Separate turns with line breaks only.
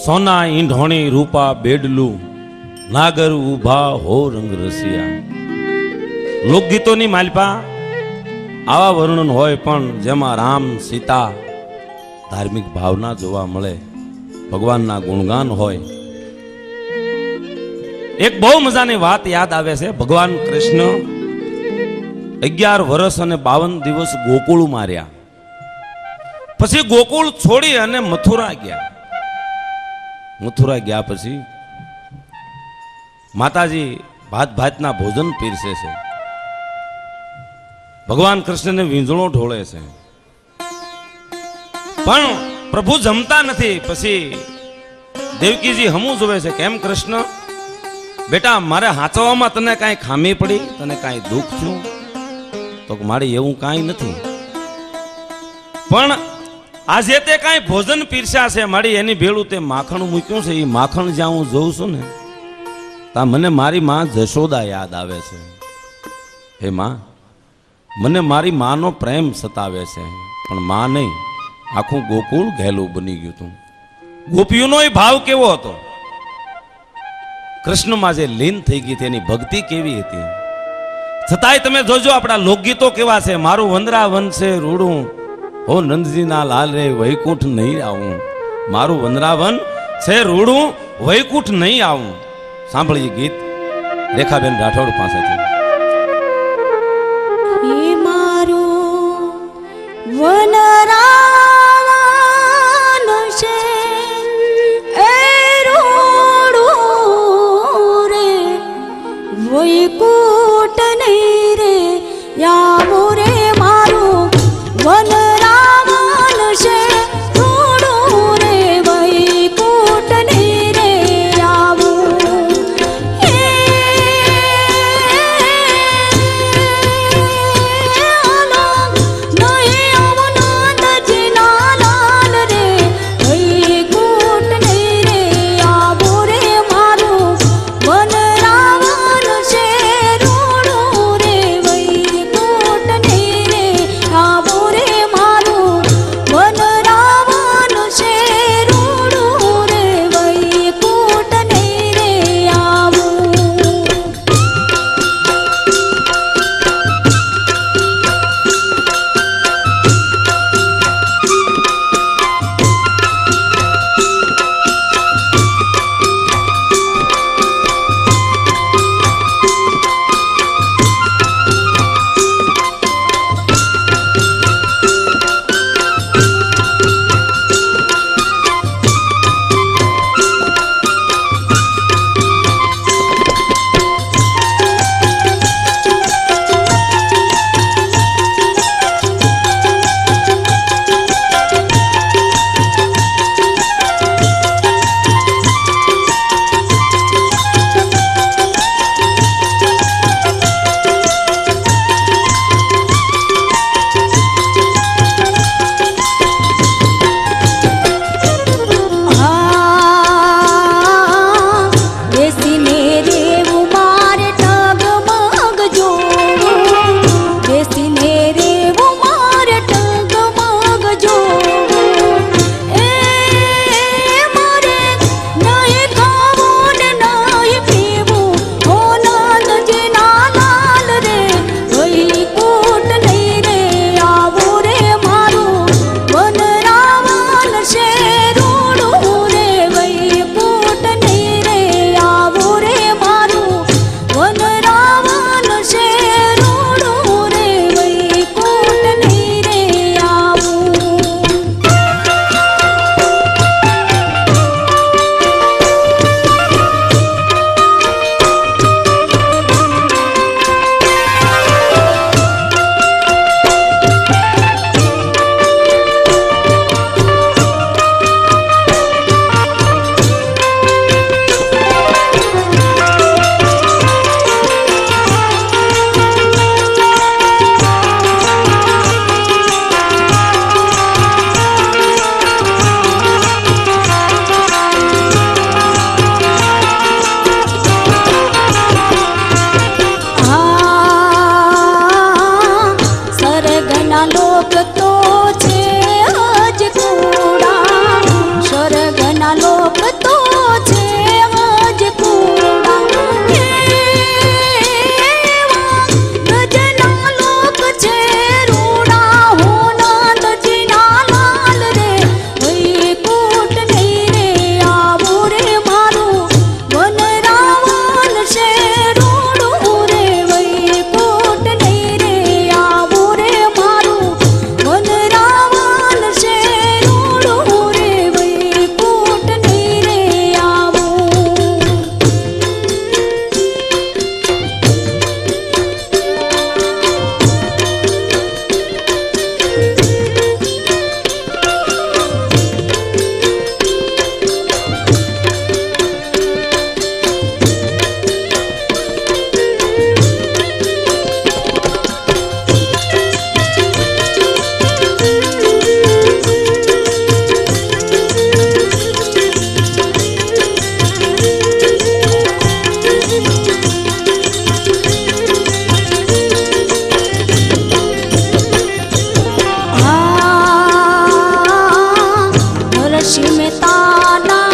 સોના ઈંઢોણી રૂપા બેડલું નાગર ઉભા હો રંગ રસિયા. લોકગીતોની માલપા આવા વર્ણન હોય પણ જેમાં રામ સીતા ધાર્મિક ભાવના જોવા મળે, ભગવાનના ગુણગાન હોય. એક બહુ મજાની વાત યાદ આવે છે. ભગવાન કૃષ્ણ 11 વર્ષ અને 52 દિવસ ગોકુળ માર્યા, પછી ગોકુળ છોડી અને મથુરા ગયા. મથુરા ગયા પછી માતાજી ભાત ભાતના ભોજન પીરસે છે. ભગવાન કૃષ્ણને વીંઝણો ઢોળે છે, પણ પ્રભુ જમતા નથી. પછી દેવકીજી હમું જોવે છે, કેમ કૃષ્ણ બેટા મારે હાચવામાં તને કાંઈ ખામી પડી, તને કાંઈ દુઃખ થયું? તો મારી એવું કાંઈ નથી, પણ આજે તે કાંઈ ભોજન પીરસ્યા છે મારી, એની ભેળું તે માખણ મૂક્યું છે. એ માખણ જ્યાં હું જોઉં છું ને ત્યાં મને મારી માં જશોદા યાદ આવે છે. હે માં, મને મારી માનો પ્રેમ સતાવે છે, પણ માં નહીં, આખું ગોકુળ ઘેલું બની ગયું હતું. ગોપીઓનો એ ભાવ કેવો હતો, કૃષ્ણમાં જે લીન થઈ ગઈ તેની ભક્તિ કેવી હતી. છતાંય તમે જોજો આપણા લોકગીતો કેવા છે. મારું વંદરાવન છે રૂડું, હો નંદજીના લાલ રે વૈકુંઠ નહીં આવું. મારું વંદરાવન છે રૂડું, વૈકુંઠ નહીં આવું. સાંભળીએ ગીત રેખાબેન રાઠોડ પાસેથી.
વનરાવન છે એ રોડું રે, વૈકુંઠ નહીં રે આવું રે. મારું વનરાવન છે રોડું રે, વૈકુંઠ નહીં રે આવું. નહીં આવું નંદજી લોક તો છે અજ કુડા રજના લોક છે રૂડા હોના તજીના લાલ રે વૈકુંઠ નહીં રે આવો રે મારું વન રાવણ છે રોડું રે વૈકુંઠ નહીં રે આવો રે મારું વન રાવણ છે રોડું રે વૈકુંઠ નહીં રે આવું નરસિંહ મહેતાના